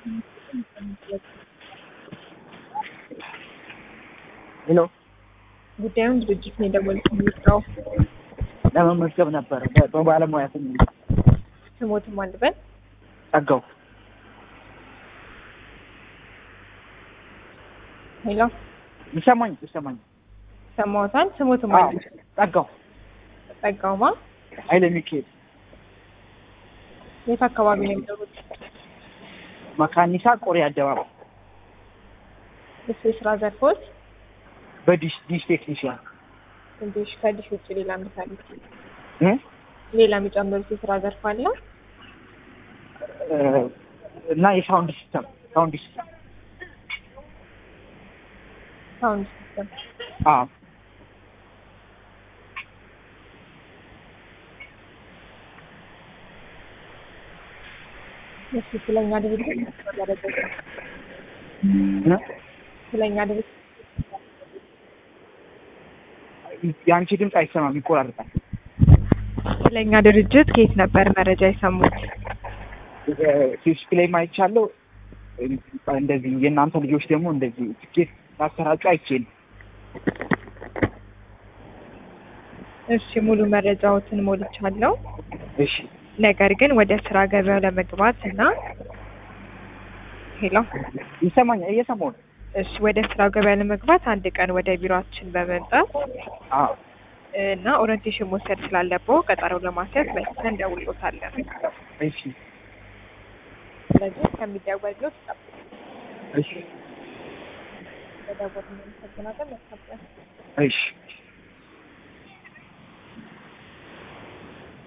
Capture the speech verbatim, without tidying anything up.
ሄሎ ጉዳዩን ድርጅት ነው የደወልኩት። ለመመዝገብ ነበር በባለሙያ ስም ስሞትም አልበል ጸጋው። ሄሎ ይሰማኝ ይሰማኝ ሰማውታል። ስሞትም አዎ አልበል ጸጋው ጸጋውማ ኃይለ ሚካኤል የት አካባቢ ነው የሚኖሩት? መካኒሳ ቆሬ አደባባይ እሱ የስራ ዘርፎች በዲሽ ዲሽ ቴክኒሽያን እንዴሽ ከዲሽ ውጭ ሌላ ምሳሌ እ ሌላ የሚጨምሩት የስራ ዘርፍ አለ? እና የሳውንድ ሲስተም ሳውንድ ሲስተም ሳውንድ ሲስተም አዎ እሺ ስለኛ ድርጅት ተደረገ እ ስለኛ ድርጅት ያንቺ ድምጽ አይሰማም ይቆራረጣል። ስለኛ ድርጅት ከየት ነበር መረጃ የሰሙት? ፌስቡክ ላይ ማይቻለው እንደዚህ የእናንተ ልጆች ደግሞ እንደዚህ ትኬት ማሰራጩ አይችል። እሺ ሙሉ መረጃዎትን ሞልቻለሁ። እሺ ነገር ግን ወደ ስራ ገበያው ለመግባት እና ሄሎ ይሰማኝ እየሰማሁ ነው። እሺ ወደ ስራ ገበያ ለመግባት አንድ ቀን ወደ ቢሮአችን በመምጣት አዎ እና ኦሪንቴሽን መውሰድ ስላለብዎ ቀጠሮው ለማስያዝ መልሰን እንደውልዎታለን። እሺ ስለዚህ ከሚደወልልዎት ይጠብቁ። እሺ ተደውሎ ነው ተገናኝተን። እሺ